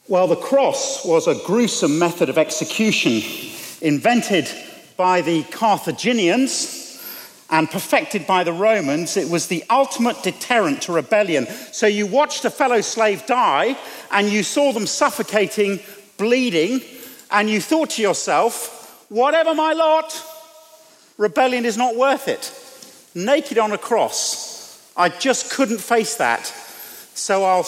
Well, the cross was a gruesome method of execution invented by the Carthaginians and perfected by the Romans. It was the ultimate deterrent to rebellion. So you watched a fellow slave die and you saw them suffocating, bleeding, and you thought to yourself, whatever my lot, rebellion is not worth it. Naked on a cross, I just couldn't face that. So I'll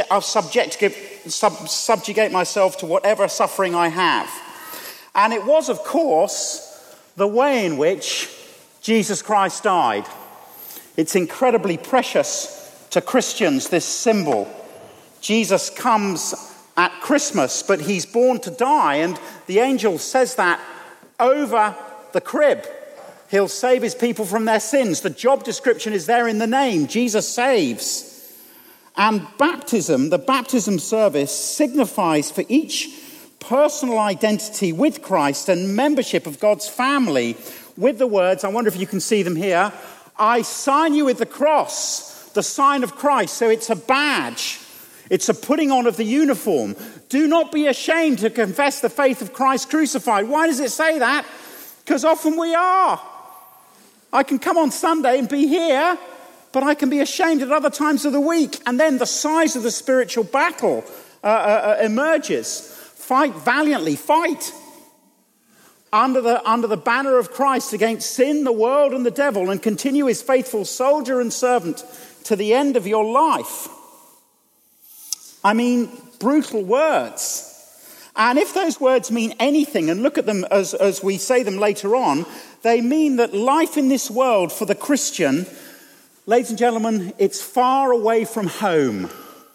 subjugate myself to whatever suffering I have. And it was, of course, the way in which Jesus Christ died. It's incredibly precious to Christians, this symbol. Jesus comes at Christmas, but he's born to die, and the angel says that over the crib. He'll save his people from their sins. The job description is there in the name. Jesus saves. And baptism, the baptism service, signifies for each personal identity with Christ and membership of God's family with the words, I wonder if you can see them here, I sign you with the cross, the sign of Christ. So it's a badge. It's a putting on of the uniform. Do not be ashamed to confess the faith of Christ crucified. Why does it say that? Because often we are. I can come on Sunday and be here, but I can be ashamed at other times of the week. And then the size of the spiritual battle emerges. Fight valiantly, fight under the banner of Christ against sin, the world, and the devil, and continue as faithful soldier and servant to the end of your life. I mean, brutal words. And if those words mean anything, and look at them as we say them later on, they mean that life in this world for the Christian, ladies and gentlemen, it's far away from home.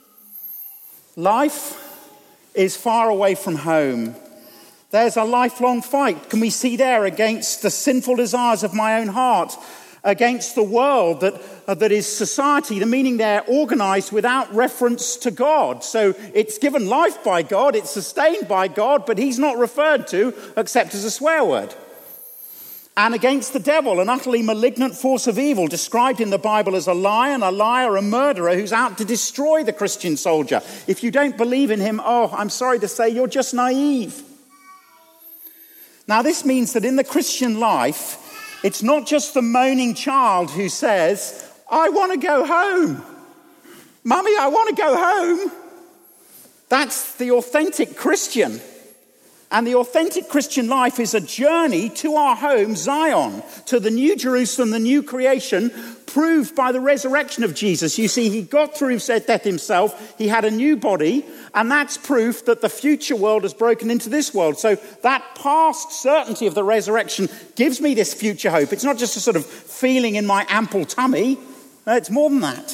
Life is far away from home. There's a lifelong fight, can we see there, against the sinful desires of my own heart, against the world that is society, the meaning there, organized without reference to God. So it's given life by God, it's sustained by God, but he's not referred to except as a swear word. And against the devil, an utterly malignant force of evil, described in the Bible as a lion, a liar, a murderer, who's out to destroy the Christian soldier. If you don't believe in him, I'm sorry to say, you're just naive. Now, this means that in the Christian life, it's not just the moaning child who says, I want to go home. Mummy, I want to go home. That's the authentic Christian. And the authentic Christian life is a journey to our home, Zion, to the new Jerusalem, the new creation, proved by the resurrection of Jesus. You see, he got through death himself. He had a new body, and that's proof that the future world has broken into this world. So that past certainty of the resurrection gives me this future hope. It's not just a sort of feeling in my ample tummy. It's more than that.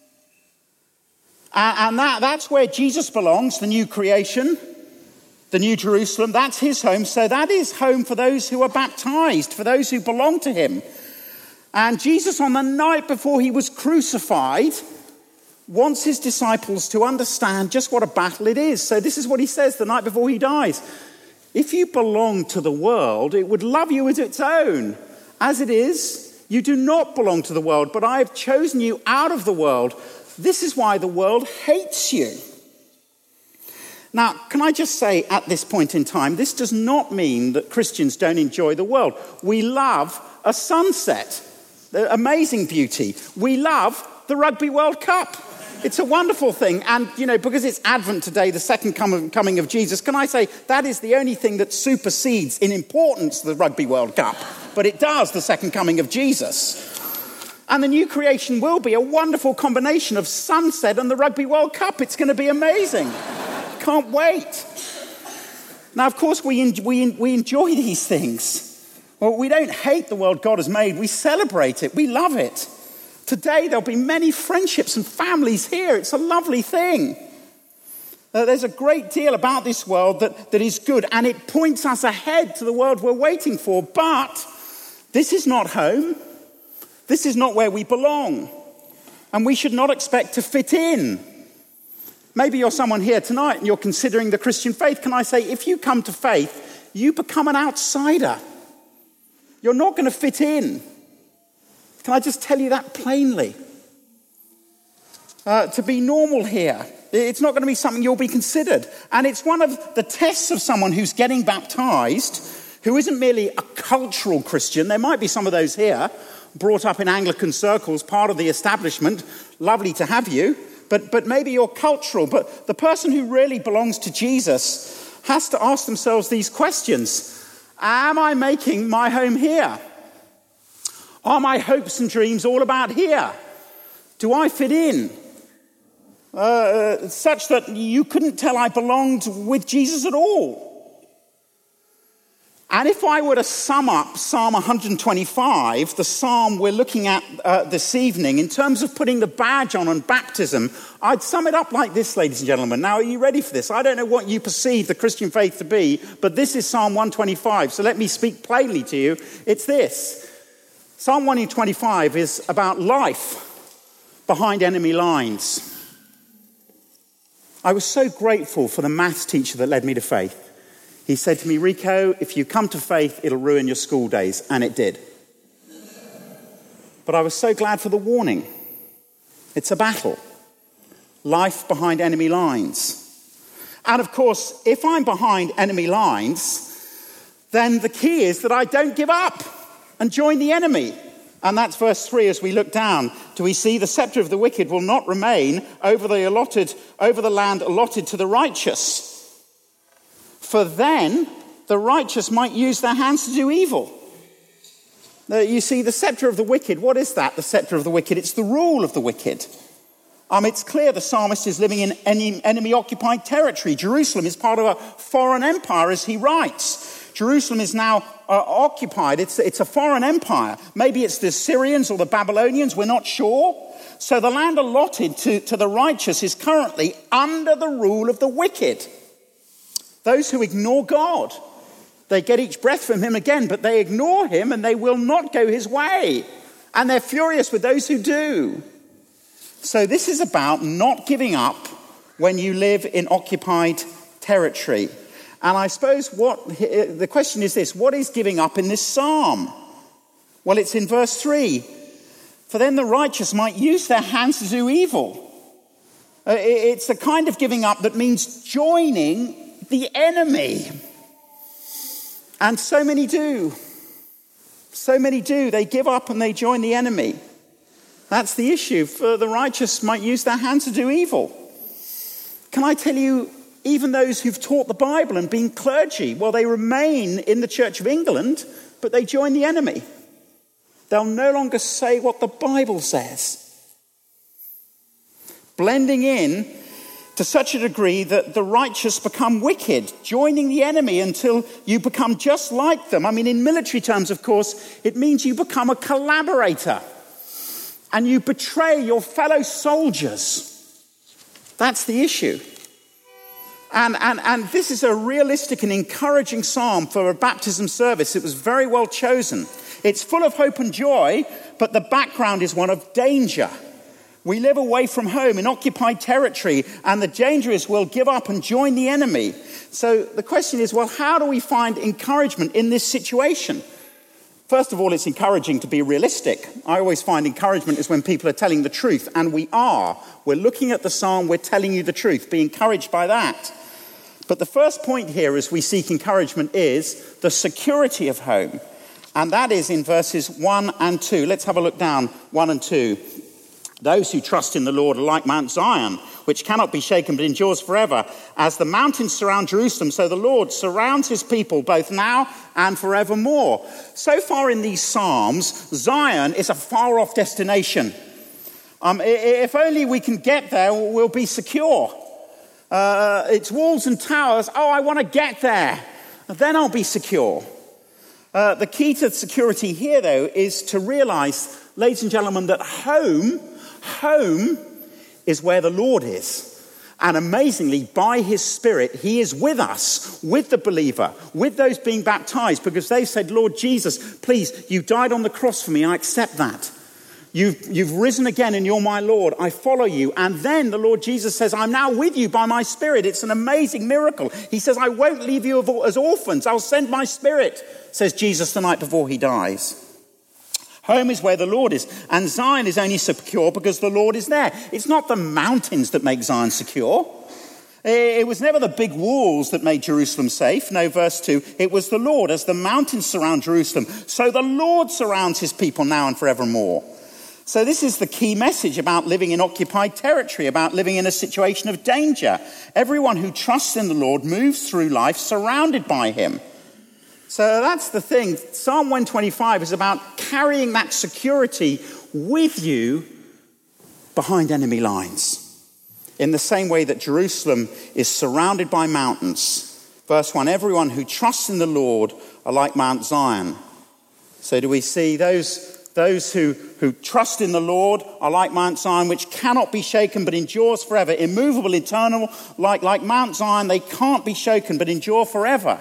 And that's where Jesus belongs, the new creation. The New Jerusalem, that's his home. So that is home for those who are baptized, for those who belong to him. And Jesus, on the night before he was crucified, wants his disciples to understand just what a battle it is. So this is what he says the night before he dies. If you belong to the world, it would love you as its own. As it is, you do not belong to the world, but I have chosen you out of the world. This is why the world hates you. Now, can I just say at this point in time, this does not mean that Christians don't enjoy the world. We love a sunset, the amazing beauty. We love the Rugby World Cup. It's a wonderful thing. And, because it's Advent today, the second coming of Jesus, can I say that is the only thing that supersedes in importance the Rugby World Cup. But it does, the second coming of Jesus. And the new creation will be a wonderful combination of sunset and the Rugby World Cup. It's going to be amazing. Can't wait. Now, of course, we enjoy these things. Well, we don't hate the world God has made. We celebrate it. We love it. Today, there'll be many friendships and families here. It's a lovely thing. There's a great deal about this world that is good, and it points us ahead to the world we're waiting for. But this is not home. This is not where we belong. And we should not expect to fit in. Maybe you're someone here tonight and you're considering the Christian faith. Can I say, if you come to faith, you become an outsider. You're not going to fit in. Can I just tell you that plainly? To be normal here It's not going to be something you'll be considered. And it's one of the tests of someone who's getting baptized, who isn't merely a cultural Christian. There might be some of those here, brought up in Anglican circles, part of the establishment. Lovely to have you. But maybe you're cultural. But the person who really belongs to Jesus has to ask themselves these questions. Am I making my home here? Are my hopes and dreams all about here? Do I fit in? Such that you couldn't tell I belonged with Jesus at all. And if I were to sum up Psalm 125, the psalm we're looking at this evening, in terms of putting the badge on baptism, I'd sum it up like this, ladies and gentlemen. Now, are you ready for this? I don't know what you perceive the Christian faith to be, but this is Psalm 125, so let me speak plainly to you. It's this. Psalm 125 is about life behind enemy lines. I was so grateful for the maths teacher that led me to faith. He said to me, Rico, if you come to faith, it'll ruin your school days. And it did. But I was so glad for the warning. It's a battle. Life behind enemy lines. And of course, if I'm behind enemy lines, then the key is that I don't give up and join the enemy. And that's verse 3 as we look down. Do we see the scepter of the wicked will not remain over the land allotted to the righteous? For then the righteous might use their hands to do evil. You see, the scepter of the wicked, what is that, the scepter of the wicked? It's the rule of the wicked. It's clear the psalmist is living in enemy-occupied territory. Jerusalem is part of a foreign empire, as he writes. Jerusalem is now occupied. It's a foreign empire. Maybe it's the Syrians or the Babylonians, we're not sure. So the land allotted to the righteous is currently under the rule of the wicked. Those who ignore God, they get each breath from him again, but they ignore him and they will not go his way. And they're furious with those who do. So this is about not giving up when you live in occupied territory. And I suppose the question is this: what is giving up in this psalm? Well, it's in verse 3. For then the righteous might use their hands to do evil. It's the kind of giving up that means joining the enemy. And so many do. So many do. They give up and they join the enemy. That's the issue. For the righteous might use their hands to do evil. Can I tell you, even those who've taught the Bible and been clergy, well, they remain in the Church of England, but they join the enemy. They'll no longer say what the Bible says. Blending in to such a degree that the righteous become wicked, joining the enemy until you become just like them. I mean, in military terms, of course, it means you become a collaborator and you betray your fellow soldiers. That's the issue. And this is a realistic and encouraging psalm for a baptism service. It was very well chosen. It's full of hope and joy, but the background is one of danger. We live away from home in occupied territory, and the danger is we'll give up and join the enemy. So the question is, well, how do we find encouragement in this situation? First of all, it's encouraging to be realistic. I always find encouragement is when people are telling the truth, and we are. We're looking at the psalm, we're telling you the truth. Be encouraged by that. But the first point here as we seek encouragement is the security of home. And that is in verses 1 and 2. Let's have a look down, 1 and 2. Those who trust in the Lord are like Mount Zion, which cannot be shaken but endures forever. As the mountains surround Jerusalem, so the Lord surrounds his people both now and forevermore. So far in these Psalms, Zion is a far-off destination. If only we can get there, we'll be secure. It's walls and towers. Oh, I want to get there. Then I'll be secure. The key to security here, though, is to realize, ladies and gentlemen, that home is where the Lord is. And amazingly, by his Spirit, he is with us, with the believer, with those being baptized, because they said, Lord Jesus, please, you died on the cross for me. I accept that. You've risen again and you're my Lord. I follow you. And then the Lord Jesus says, I'm now with you by my Spirit. It's an amazing miracle. He says, I won't leave you as orphans. I'll send my Spirit, says Jesus the night before he dies. Home is where the Lord is. And Zion is only secure because the Lord is there. It's not the mountains that make Zion secure. It was never the big walls that made Jerusalem safe. No, verse 2, it was the Lord. As the mountains surround Jerusalem, so the Lord surrounds his people now and forevermore. So this is the key message about living in occupied territory, about living in a situation of danger. Everyone who trusts in the Lord moves through life surrounded by him. So that's the thing. Psalm 125 is about carrying that security with you behind enemy lines. In the same way that Jerusalem is surrounded by mountains. Verse 1, everyone who trusts in the Lord are like Mount Zion. So do we see those who trust in the Lord are like Mount Zion, which cannot be shaken but endures forever. Immovable, eternal, like Mount Zion, they can't be shaken but endure forever.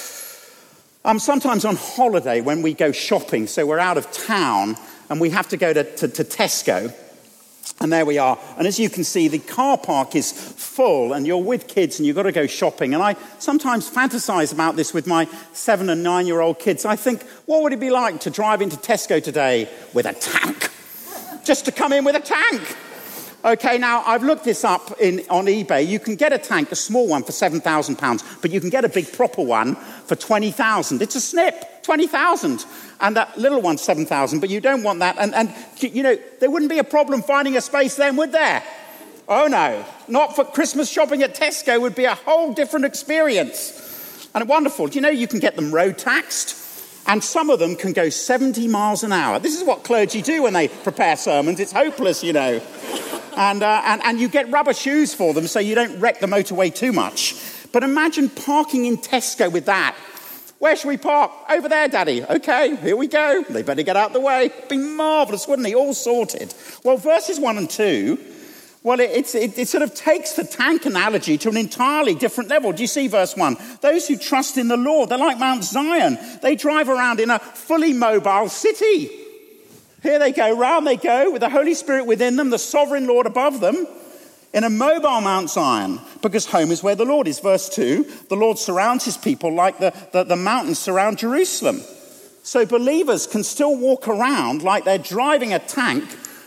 Sometimes on holiday when we go shopping, so we're out of town and we have to go to Tesco. And there we are. And as you can see, the car park is full and you're with kids and you've got to go shopping. And I sometimes fantasize about this with my 7 and 9-year-old kids. I think, what would it be like to drive into Tesco today with a tank? Just to come in with a tank. Okay, now I've looked this up on eBay. You can get a tank, a small one, for £7,000, but you can get a big proper one for £20,000. It's a snip, £20,000. And that little one's £7,000, but you don't want that. And you know, there wouldn't be a problem finding a space then, would there? Oh no, not for Christmas shopping at Tesco. Would be a whole different experience. And wonderful. Do you know you can get them road taxed? And some of them can go 70 miles an hour. This is what clergy do when they prepare sermons. It's hopeless, you know. And you get rubber shoes for them so you don't wreck the motorway too much. But imagine parking in Tesco with that. Where should we park? Over there, Daddy. Okay, here we go. They better get out the way. It'd be marvellous, wouldn't it? All sorted. Well, verses 1 and 2, well, it sort of takes the tank analogy to an entirely different level. Do you see verse 1? Those who trust in the Lord, they're like Mount Zion. They drive around in a fully mobile city. Here they go, round they go, with the Holy Spirit within them, the sovereign Lord above them, in a mobile Mount Zion, because home is where the Lord is. Verse 2, the Lord surrounds his people like the mountains surround Jerusalem. So believers can still walk around like they're driving a tank.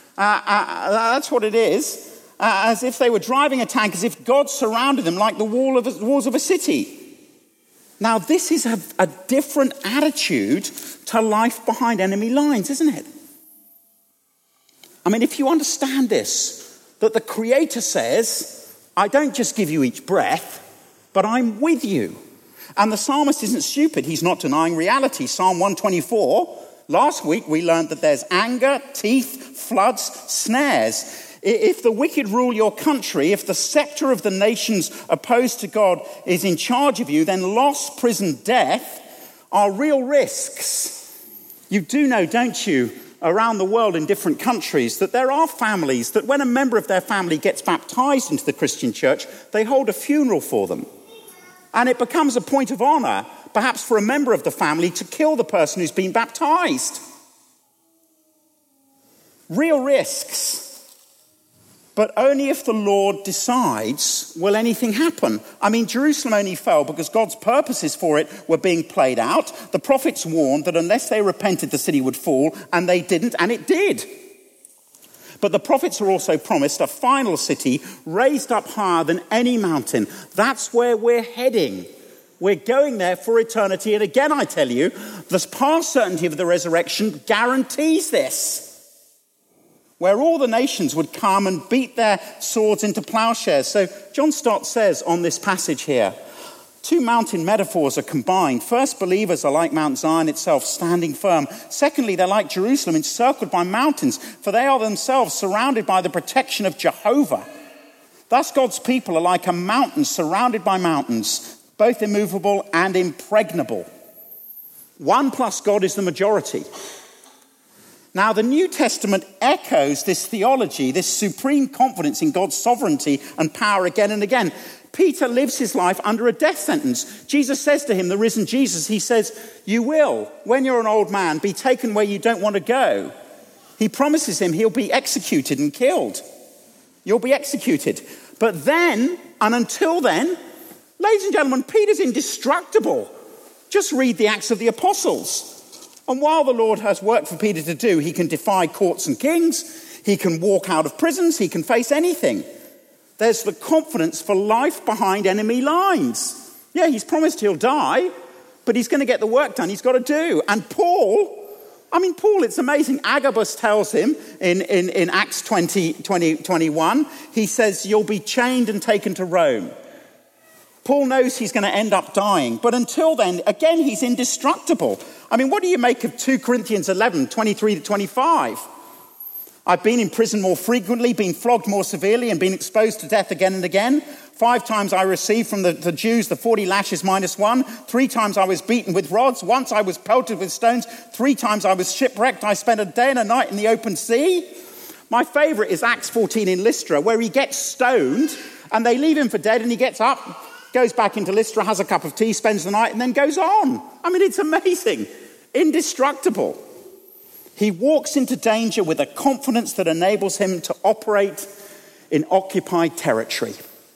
That's what it is. As if they were driving a tank, as if God surrounded them like the walls of a city. Now, this is a different attitude to life behind enemy lines, isn't it? I mean, if you understand this, that the Creator says, I don't just give you each breath, but I'm with you. And the psalmist isn't stupid. He's not denying reality. Psalm 124, last week we learned that there's anger, teeth, floods, snares. If the wicked rule your country, if the scepter of the nations opposed to God is in charge of you, then loss, prison, death are real risks. You do know, don't you, around the world in different countries, that there are families that when a member of their family gets baptized into the Christian church, they hold a funeral for them. And it becomes a point of honor, perhaps for a member of the family, to kill the person who's been baptized. Real risks. But only if the Lord decides will anything happen. I mean, Jerusalem only fell because God's purposes for it were being played out. The prophets warned that unless they repented, the city would fall, and they didn't, and it did. But the prophets are also promised a final city raised up higher than any mountain. That's where we're heading. We're going there for eternity. And again, I tell you, the past certainty of the resurrection guarantees this. Where all the nations would come and beat their swords into plowshares. So John Stott says on this passage here, two mountain metaphors are combined. First, believers are like Mount Zion itself, standing firm. Secondly, they're like Jerusalem, encircled by mountains, for they are themselves surrounded by the protection of Jehovah. Thus, God's people are like a mountain surrounded by mountains, both immovable and impregnable. One plus God is the majority. Now, the New Testament echoes this theology, this supreme confidence in God's sovereignty and power again and again. Peter lives his life under a death sentence. Jesus says to him, the risen Jesus, he says, you will, when you're an old man, be taken where you don't want to go. He promises him he'll be executed and killed. You'll be executed. But then, and until then, ladies and gentlemen, Peter's indestructible. Just read the Acts of the Apostles. And while the Lord has work for Peter to do, he can defy courts and kings, he can walk out of prisons, he can face anything. There's the confidence for life behind enemy lines. Yeah, he's promised he'll die, but he's going to get the work done he's got to do. And Paul, it's amazing. Agabus tells him in Acts 21, he says, you'll be chained and taken to Rome. Paul knows he's going to end up dying, but until then, again, he's indestructible. What do you make of 2 Corinthians 11, 23 to 25? I've been in prison more frequently, been flogged more severely, and been exposed to death again and again. 5 times I received from the Jews the 40 lashes minus 1. 3 times I was beaten with rods. Once I was pelted with stones. 3 times I was shipwrecked. I spent a day and a night in the open sea. My favourite is Acts 14 in Lystra, where he gets stoned, and they leave him for dead, and he gets up, goes back into Lystra, has a cup of tea, spends the night, and then goes on. It's amazing. Indestructible. He walks into danger with a confidence that enables him to operate in occupied territory.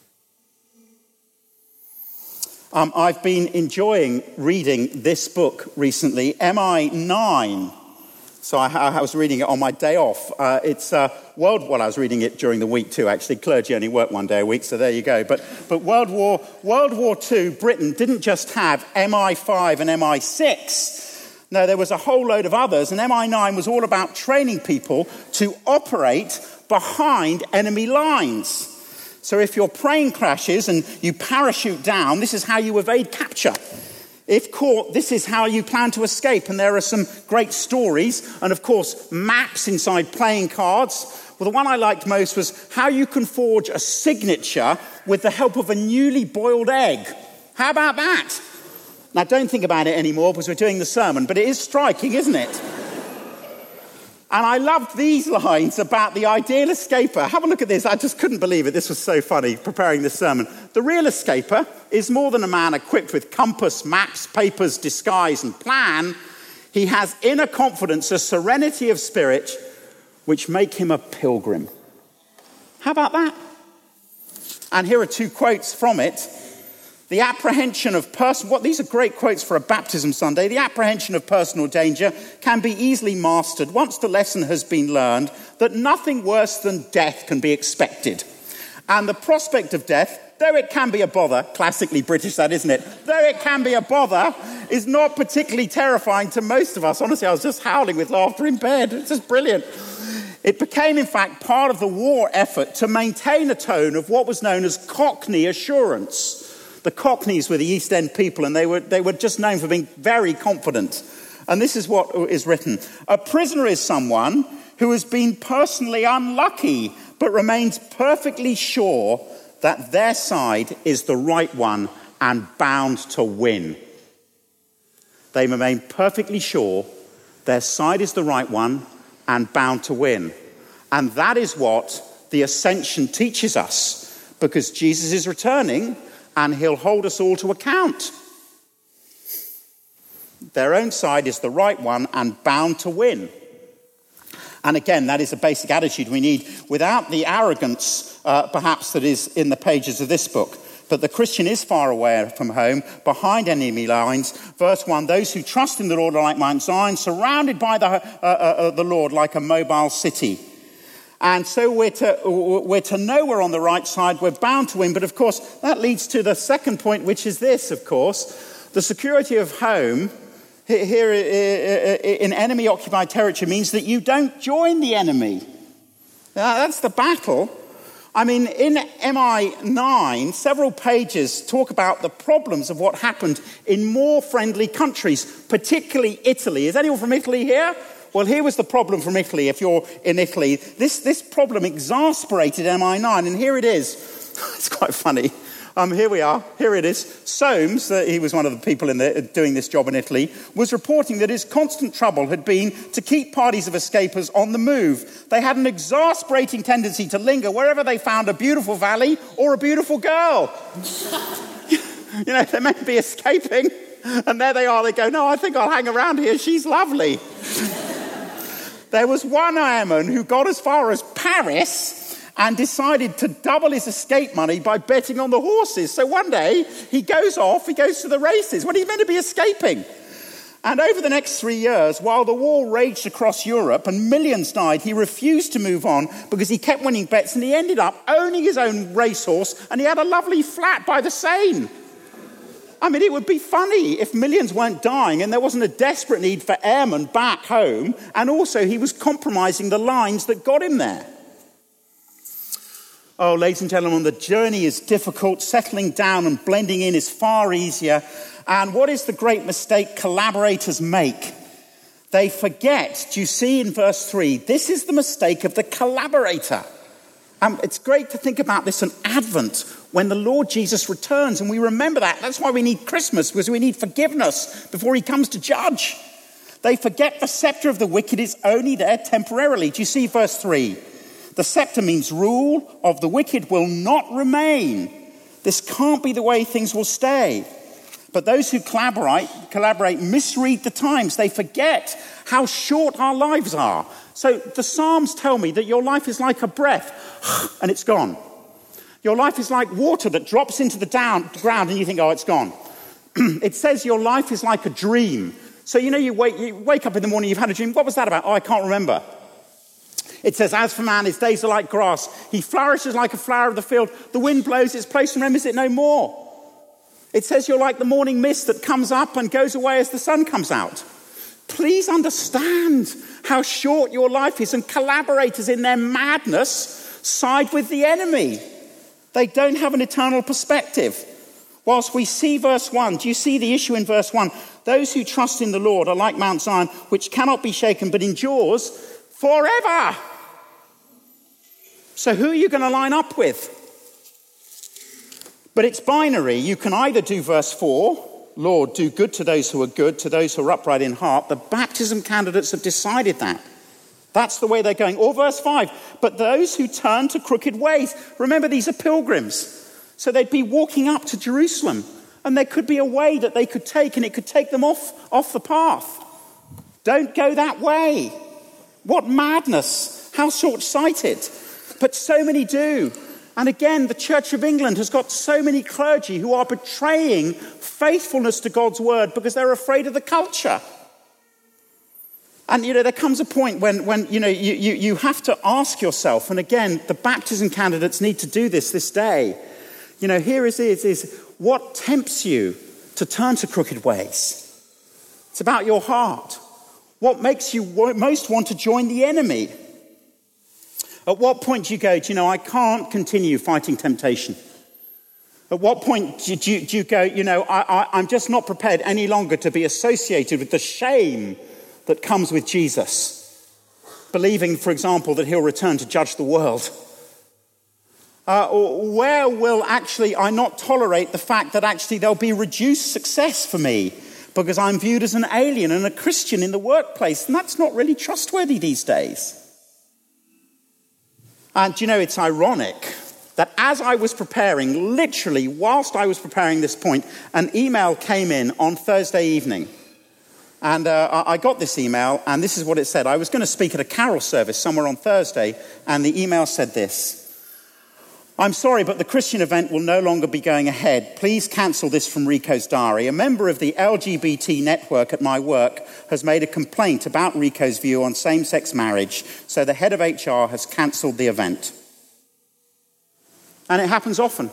I've been enjoying reading this book recently, MI9. So I was reading it on my day off. I was reading it during the week too, actually. Clergy only work one day a week, so there you go. But World War II, Britain didn't just have MI5 and MI6. No, there was a whole load of others, and MI9 was all about training people to operate behind enemy lines. So if your plane crashes and you parachute down, this is how you evade capture. If caught, this is how you plan to escape. And there are some great stories, and of course, maps inside playing cards. Well, the one I liked most was how you can forge a signature with the help of a newly boiled egg. How about that? Now, don't think about it anymore because we're doing the sermon, but it is striking, isn't it? And I loved these lines about the ideal escaper. Have a look at this. I just couldn't believe it. This was so funny, preparing this sermon. The real escaper is more than a man equipped with compass, maps, papers, disguise, and plan. He has inner confidence, a serenity of spirit, which make him a pilgrim. How about that? And here are 2 quotes from it. The apprehension of these are great quotes for a baptism Sunday. The apprehension of personal danger can be easily mastered once the lesson has been learned that nothing worse than death can be expected. And the prospect of death, though it can be a bother, classically British that, isn't it? Though it can be a bother, is not particularly terrifying to most of us. Honestly, I was just howling with laughter in bed. It's just brilliant. It became, in fact, part of the war effort to maintain a tone of what was known as Cockney assurance. The Cockneys were the East End people, and they were just known for being very confident. And this is what is written. A prisoner is someone who has been personally unlucky, but remains perfectly sure that their side is the right one and bound to win. They remain perfectly sure their side is the right one and bound to win. And that is what the ascension teaches us, because Jesus is returning and he'll hold us all to account. Their own side is the right one and bound to win. And again, that is a basic attitude we need without the arrogance, perhaps, that is in the pages of this book. But the Christian is far away from home, behind enemy lines. Verse 1, those who trust in the Lord are like Mount Zion, surrounded by the Lord like a mobile city. And so we're to know we're on the right side, we're bound to win. But of course, that leads to the second point, which is this, of course. The security of home here in enemy-occupied territory means that you don't join the enemy. That's the battle. In MI9, several pages talk about the problems of what happened in more friendly countries, particularly Italy. Is anyone from Italy here? Well, here was the problem from Italy, if you're in Italy. This problem exasperated MI9, and here it is. It's quite funny. Here we are. Here it is. Soames, he was one of the people doing this job in Italy, was reporting that his constant trouble had been to keep parties of escapers on the move. They had an exasperating tendency to linger wherever they found a beautiful valley or a beautiful girl. They may be escaping, and there they are. They go, no, I think I'll hang around here. She's lovely. There was one airman who got as far as Paris and decided to double his escape money by betting on the horses. So one day, he goes to the races when he's meant to be escaping. And over the next 3 years, while the war raged across Europe and millions died, he refused to move on because he kept winning bets and he ended up owning his own racehorse and he had a lovely flat by the Seine. I mean, it would be funny if millions weren't dying and there wasn't a desperate need for airmen back home, and also he was compromising the lines that got him there. Oh, ladies and gentlemen, the journey is difficult. Settling down and blending in is far easier. And what is the great mistake collaborators make? They forget. Do you see in verse 3? This is the mistake of the collaborator. It's great to think about this in Advent when the Lord Jesus returns, and we remember that. That's why we need Christmas, because we need forgiveness before he comes to judge. They forget the scepter of the wicked is only there temporarily. Do you see verse 3? The scepter means rule of the wicked will not remain. This can't be the way things will stay. But those who collaborate misread the times. They forget how short our lives are. So the Psalms tell me that your life is like a breath and it's gone. Your life is like water that drops into the ground and you think, oh, it's gone. It says your life is like a dream. So, you wake up in the morning, you've had a dream. What was that about? Oh, I can't remember. It says, as for man, his days are like grass. He flourishes like a flower of the field. The wind blows its place and remembers it no more. It says you're like the morning mist that comes up and goes away as the sun comes out. Please understand how short your life is, and collaborators in their madness side with the enemy. They don't have an eternal perspective. Whilst we see verse 1, do you see the issue in verse 1? Those who trust in the Lord are like Mount Zion, which cannot be shaken but endures forever. So who are you going to line up with? But it's binary. You can either do verse 4, Lord, do good to those who are good, to those who are upright in heart. The baptism candidates have decided that. That's the way they're going. Or verse 5, but those who turn to crooked ways. Remember, these are pilgrims. So they'd be walking up to Jerusalem, and there could be a way that they could take, and it could take them off the path. Don't go that way. What madness. How short-sighted. But so many do. And again, the Church of England has got so many clergy who are betraying faithfulness to God's word because they're afraid of the culture. And, there comes a point when you have to ask yourself, and again, the baptism candidates need to do this day. Here it is what tempts you to turn to crooked ways? It's about your heart. What makes you most want to join the enemy? At what point do you go, I can't continue fighting temptation? At what point do you go, I'm just not prepared any longer to be associated with the shame that comes with Jesus? Believing, for example, that he'll return to judge the world. Or where will I not tolerate the fact that there'll be reduced success for me because I'm viewed as an alien and a Christian in the workplace? And that's not really trustworthy these days. And it's ironic that as I was preparing, literally whilst I was preparing this point, an email came in on Thursday evening. And I got this email, and this is what it said. I was going to speak at a carol service somewhere on Thursday, and the email said this. I'm sorry, but the Christian event will no longer be going ahead. Please cancel this from Rico's diary. A member of the LGBT network at my work has made a complaint about Rico's view on same-sex marriage, so the head of HR has cancelled the event. And it happens often.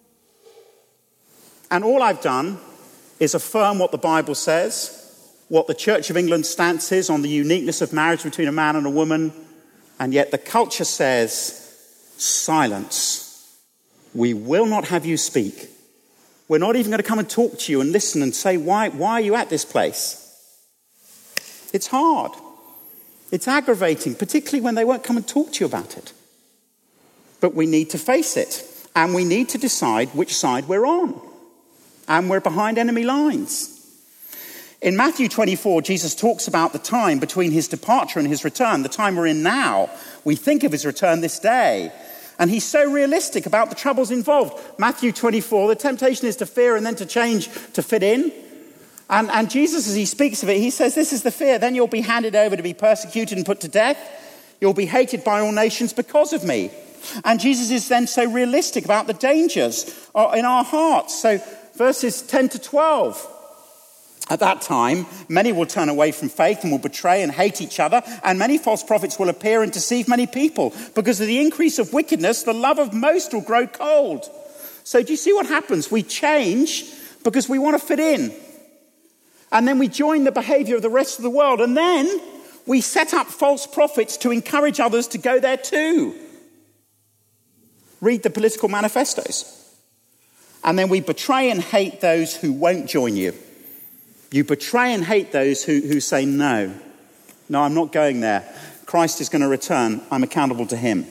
And all I've done is affirm what the Bible says, what the Church of England's stance is on the uniqueness of marriage between a man and a woman, and yet the culture says, silence. We will not have you speak. We're not even going to come and talk to you and listen and say, why are you at this place? It's hard. It's aggravating, particularly when they won't come and talk to you about it. But we need to face it, and we need to decide which side we're on. And we're behind enemy lines. In Matthew 24, Jesus talks about the time between his departure and his return, the time we're in now. We think of his return this day. And he's so realistic about the troubles involved. Matthew 24, the temptation is to fear and then to change to fit in. And Jesus, as he speaks of it, he says, this is the fear. Then you'll be handed over to be persecuted and put to death. You'll be hated by all nations because of me. And Jesus is then so realistic about the dangers in our hearts. So verses 10 to 12. At that time, many will turn away from faith and will betray and hate each other, and many false prophets will appear and deceive many people. Because of the increase of wickedness, the love of most will grow cold. So do you see what happens? We change because we want to fit in. And then we join the behavior of the rest of the world. And then we set up false prophets to encourage others to go there too. Read the political manifestos. And then we betray and hate those who won't join you. You betray and hate those who say, no, I'm not going there. Christ is going to return. I'm accountable to him.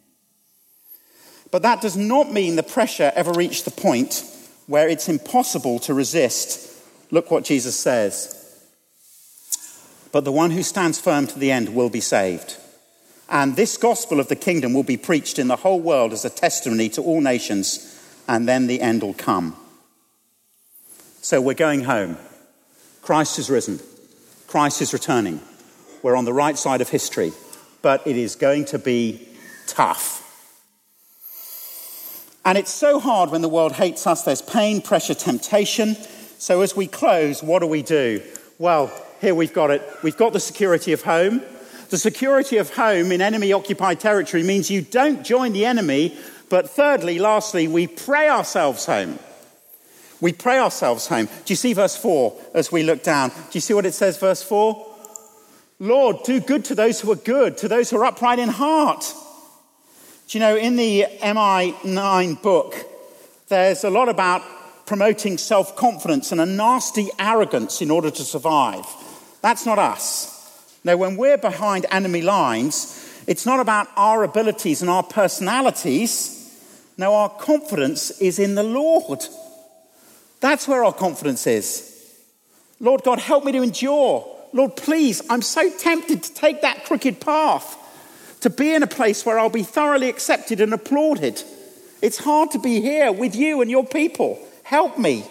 But that does not mean the pressure ever reached the point where it's impossible to resist. Look what Jesus says. But the one who stands firm to the end will be saved. And this gospel of the kingdom will be preached in the whole world as a testimony to all nations, and then the end will come. So we're going home. Christ is risen. Christ is returning. We're on the right side of history, but it is going to be tough. And it's so hard when the world hates us. There's pain, pressure, temptation. So as we close, what do? Well, here we've got it. We've got the security of home. The security of home in enemy-occupied territory means you don't join the enemy, but thirdly, lastly, we pray ourselves home. We pray ourselves home. Do you see verse 4 as we look down? Do you see what it says, verse 4? Lord, do good to those who are good, to those who are upright in heart. Do you know, in the MI9 book, there's a lot about promoting self-confidence and a nasty arrogance in order to survive. That's not us. No, when we're behind enemy lines, it's not about our abilities and our personalities. No, our confidence is in the Lord. That's where our confidence is. Lord God, help me to endure. Lord, please, I'm so tempted to take that crooked path, to be in a place where I'll be thoroughly accepted and applauded. It's hard to be here with you and your people. Help me.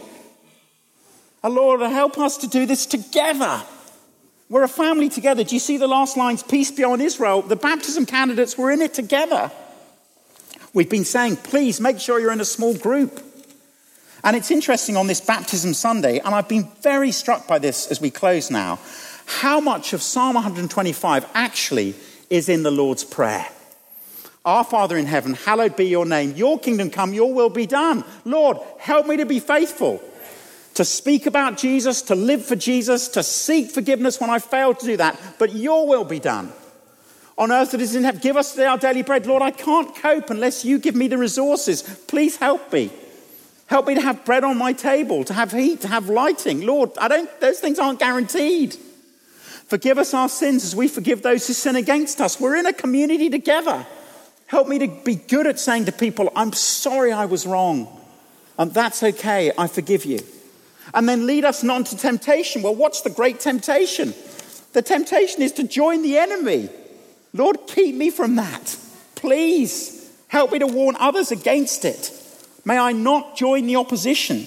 And Lord, help us to do this together. We're a family together. Do you see the last lines? Peace be on Israel. The baptism candidates were in it together. We've been saying, please make sure you're in a small group. And it's interesting on this Baptism Sunday, and I've been very struck by this as we close now, how much of Psalm 125 actually is in the Lord's Prayer. Our Father in heaven, hallowed be your name. Your kingdom come, your will be done. Lord, help me to be faithful, to speak about Jesus, to live for Jesus, to seek forgiveness when I fail to do that. But your will be done. On earth it is in heaven. Give us today our daily bread. Lord, I can't cope unless you give me the resources. Please help me. Help me to have bread on my table, to have heat, to have lighting. Lord, those things aren't guaranteed. Forgive us our sins as we forgive those who sin against us. We're in a community together. Help me to be good at saying to people, I'm sorry I was wrong. And that's okay, I forgive you. And then lead us not into temptation. Well, what's the great temptation? The temptation is to join the enemy. Lord, keep me from that. Please help me to warn others against it. May I not join the opposition,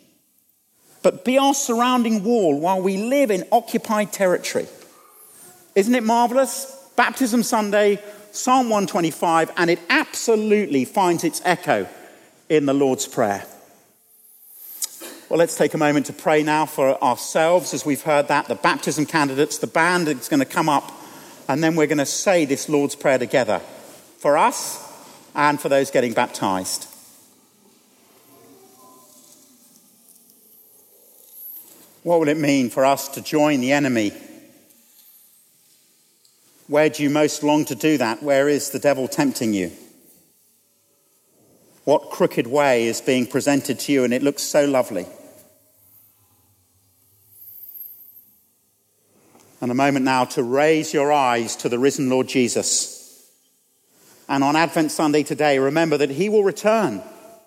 but be our surrounding wall while we live in occupied territory. Isn't it marvelous? Baptism Sunday, Psalm 125, and it absolutely finds its echo in the Lord's Prayer. Well, let's take a moment to pray now for ourselves as we've heard that, the baptism candidates, the band is going to come up, and then we're going to say this Lord's Prayer together for us and for those getting baptized. What will it mean for us to join the enemy? Where do you most long to do that? Where is the devil tempting you? What crooked way is being presented to you and it looks so lovely? And a moment now to raise your eyes to the risen Lord Jesus. And on Advent Sunday today, remember that he will return.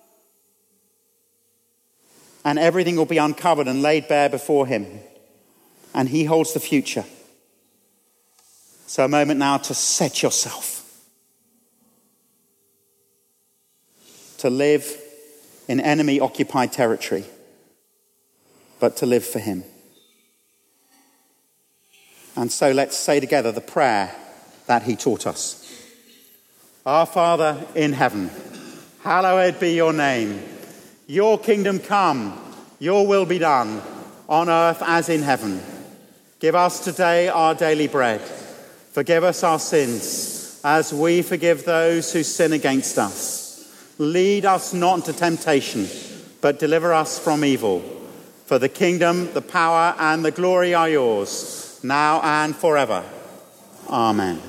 And everything will be uncovered and laid bare before him. And he holds the future. So a moment now to set yourself. To live in enemy-occupied territory. But to live for him. And so let's say together the prayer that he taught us. Our Father in heaven, hallowed be your name. Your kingdom come, your will be done, on earth as in heaven. Give us today our daily bread. Forgive us our sins, as we forgive those who sin against us. Lead us not into temptation, but deliver us from evil. For the kingdom, the power, and the glory are yours, now and forever. Amen.